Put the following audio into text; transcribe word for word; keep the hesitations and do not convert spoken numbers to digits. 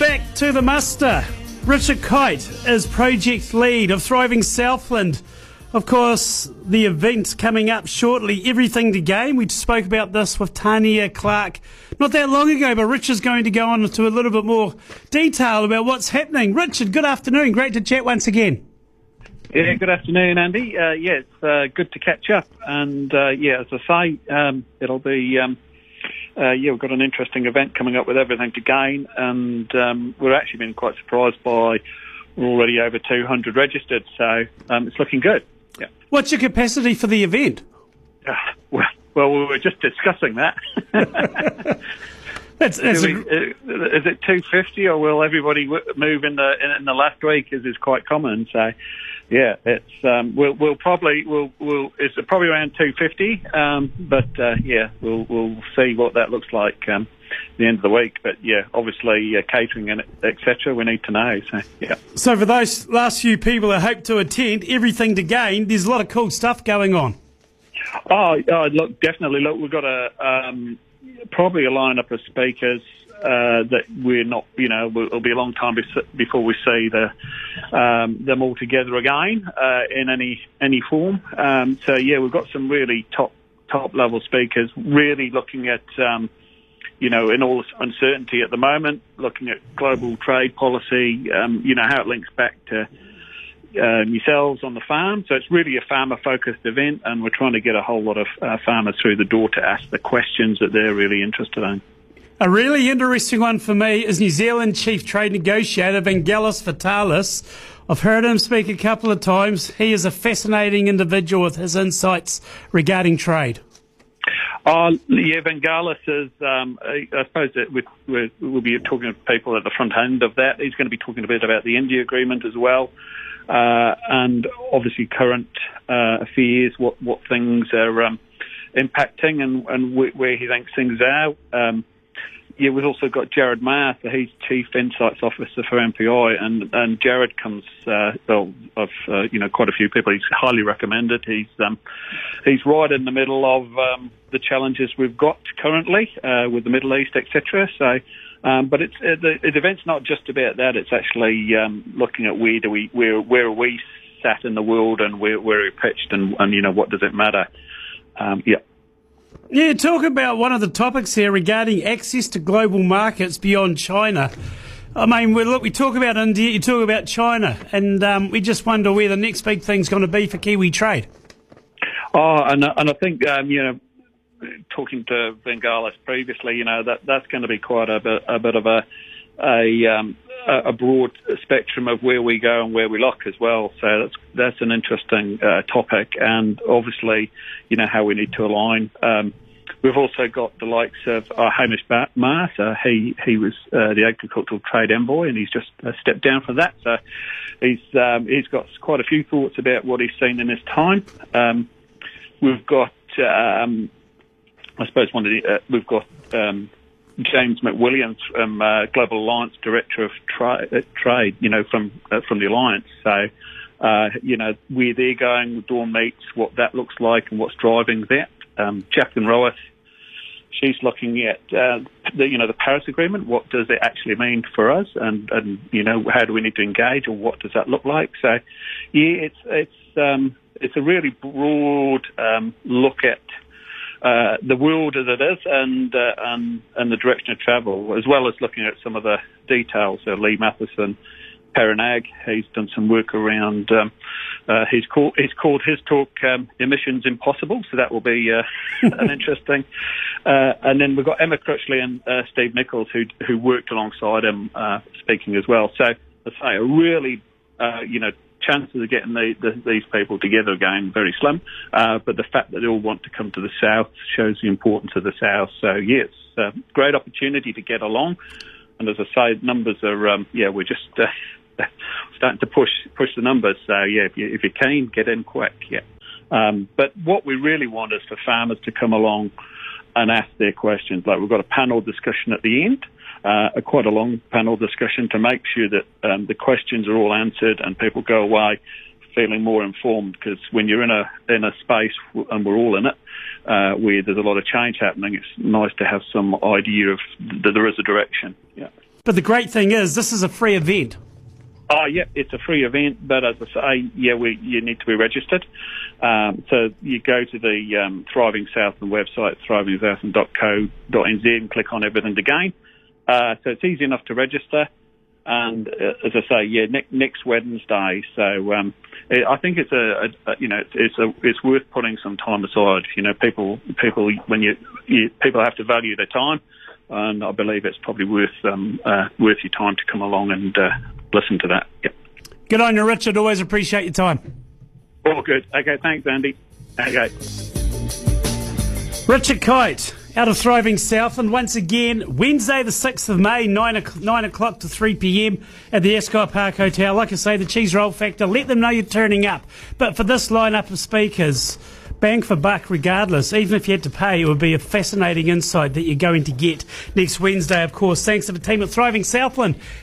back to the muster. Richard Kite is project lead of Thriving Southland. Of course, the event coming up shortly, Everything to Gain. We spoke about this with Tania Clark not that long ago, but Richard's going to go on into a little bit more detail about what's happening. Richard, good afternoon. Great to chat once again. Yeah, good afternoon, Andy. Uh, yeah, it's uh, good to catch up. And, uh, yeah, as I say, um, it'll be... Um, Uh, yeah, we've got an interesting event coming up with Everything to Gain, and um, we're actually been quite surprised by we're already over two hundred registered, so um, it's looking good. Yeah. What's your capacity for the event? Uh, well, well, we were just discussing that. that's, that's we, uh, is it two fifty, or will everybody w- move in the in, in the last week? As is quite common, so. Yeah, it's um, we'll we'll probably we'll we'll it's probably around two fifty, um, but uh, yeah, we'll we'll see what that looks like um, at the end of the week. But yeah, obviously uh, catering and et cetera. We need to know. So yeah. So for those last few people that hope to attend, Everything to Gain, there's a lot of cool stuff going on. Oh, oh look, definitely. Look, we've got a um, probably a lineup of speakers. Uh, that we're not, you know, it'll be a long time before we see the um, them all together again uh, in any any form. Um, so yeah, we've got some really top top level speakers, really looking at, um, you know, in all this uncertainty at the moment, looking at global trade policy, um, you know, how it links back to uh, yourselves on the farm. So it's really a farmer focused event, and we're trying to get a whole lot of uh, farmers through the door to ask the questions that they're really interested in. A really interesting one for me is New Zealand Chief Trade Negotiator Vangelis Vitalis. I've heard him speak a couple of times. He is a fascinating individual with his insights regarding trade. Oh, yeah, Vangelis is, um, I, I suppose that we, we, we'll be talking to people at the front end of that. He's going to be talking a bit about the India agreement as well, uh, and obviously current uh, affairs, what, what things are um, impacting and, and wh- where he thinks things are. Um, Yeah, we've also got Jared Maher, so he's Chief Insights Officer for M P I, and, and Jared comes, uh, well, of, uh, you know, quite a few people. He's highly recommended. He's um, he's right in the middle of um, the challenges we've got currently uh, with the Middle East, et cetera. So, um, but it's uh, the, the event's not just about that. It's actually um, looking at where do we, where where are we sat in the world, and where where are we pitched, and, and you know, what does it matter? Um, yeah. Yeah, talk about one of the topics here regarding access to global markets beyond China. I mean, we, look, we talk about India, you talk about China, and um, we just wonder where the next big thing's going to be for Kiwi trade. Oh, and, and I think, um, you know, talking to Vangelis previously, you know, that that's going to be quite a bit, a bit of a a, um, a broad spectrum of where we go and where we look as well. So that's that's an interesting uh, topic, and obviously, you know, how we need to align. Um, we've also got the likes of uh, Hamish Maher. So he he was uh, the agricultural trade envoy, and he's just uh, stepped down from that. So he's um, he's got quite a few thoughts about what he's seen in his time. Um, we've got, um, I suppose, one of the uh, we've got. Um, James McWilliams, um, uh, Global Alliance Director of tra- uh, Trade, you know, from uh, from the Alliance. So, uh, you know, where they're going with Dawn Meats, what that looks like and what's driving that. Um, Jacqueline Rowath, she's looking at, uh, the, you know, the Paris Agreement. What does it actually mean for us? And, and, you know, how do we need to engage, or what does that look like? So, yeah, it's, it's, um, it's a really broad um, look at Uh, the world as it is, and, uh, and and the direction of travel, as well as looking at some of the details. So Lee Matheson, Paranag, he's done some work around. Um, uh, he's called he's called his talk um, "Emissions Impossible," so that will be uh, an interesting. Uh, and then we've got Emma Crutchley and uh, Steve Nichols, who who worked alongside him, uh, speaking as well. So I say a really, uh, you know. chances of getting the, the, these people together again very slim, uh, but the fact that they all want to come to the south shows the importance of the south. So yes, uh, great opportunity to get along, and as I say, numbers are um, yeah we're just uh, starting to push push the numbers. So yeah, if you if you're keen, get in quick. Yeah, um, but what we really want is for farmers to come along and ask their questions. Like, we've got a panel discussion at the end. Uh, a quite a long panel discussion to make sure that um, the questions are all answered and people go away feeling more informed, because when you're in a in a space, and we're all in it, uh, where there's a lot of change happening, it's nice to have some idea of that there is a direction. Yeah. But the great thing is, this is a free event. Oh, yeah, it's a free event, but as I say, yeah, we, you need to be registered. Um, so you go to the um, Thriving Southland website, thriving southland dot co dot n z, and click on Everything to Gain. Uh, so it's easy enough to register. And uh, as I say, yeah, ne- next Wednesday. So um, it, I think it's a, a, a you know it's it's, a, it's worth putting some time aside. You know, people people when you, you people have to value their time, and I believe it's probably worth um, uh, worth your time to come along and uh, listen to that. Yep. Good on you, Richard. Always appreciate your time. All good. Okay, thanks, Andy. Okay. Richard Kite, out of Thriving Southland, once again, Wednesday the sixth of May, nine o'clock to three p.m. at the Ascot Park Hotel. Like I say, the Cheese Roll Factor, let them know you're turning up. But for this lineup of speakers, bang for buck regardless. Even if you had to pay, it would be a fascinating insight that you're going to get next Wednesday, of course. Thanks to the team at Thriving Southland.